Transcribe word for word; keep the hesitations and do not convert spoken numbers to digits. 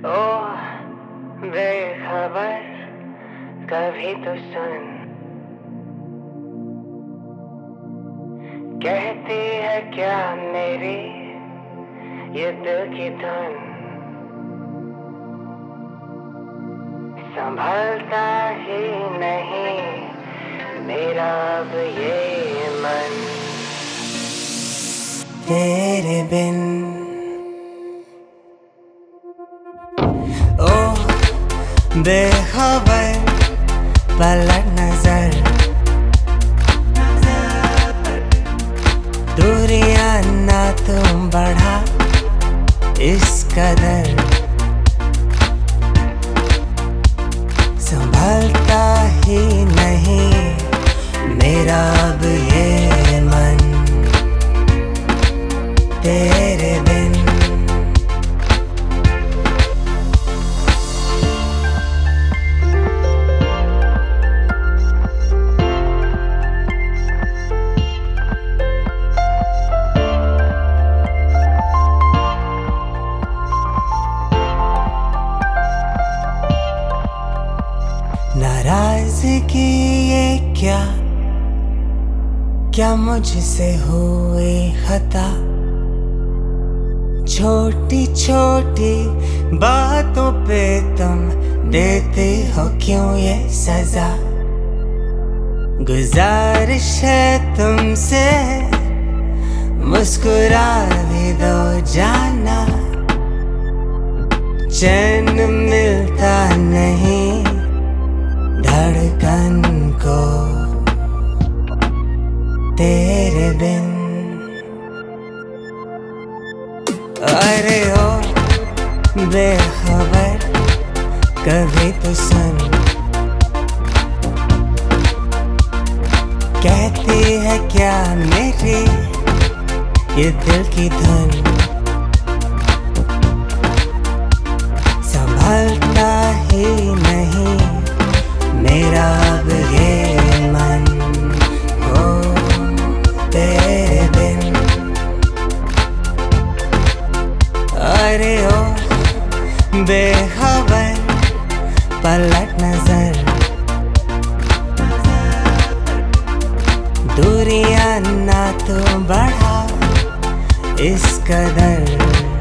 ओ बेखबर कभी तो सुन, कहती है क्या मेरी ये दिल की धुन, संभलता ही नहीं मेरा अब ये मन तेरे बिन। ओ बेखबर पलट नजर, दूरियां ना तुम बढ़ा इस कदर, संभलता ही नहीं मेरा अब ये मन तेरे बिन। नाराजगी ये क्या क्या मुझसे हुई खता, छोटी छोटी बातों पे तुम देते हो क्यों ये सजा, गुजारिश है तुमसे मुस्कुरा भी दो जाना, चैन मिलता नहीं धड़कन को तेरे बिन। अरे ओ बेखबर कभी तो सुन, कहती है क्या मेरी ये दिल की धुन, संभलता ही नहीं मेरा अब ये मन हो तेरे बिन। अरे ओ बेखबर पलट नजर, दूरियां ना तो बढ़ा इस कदर,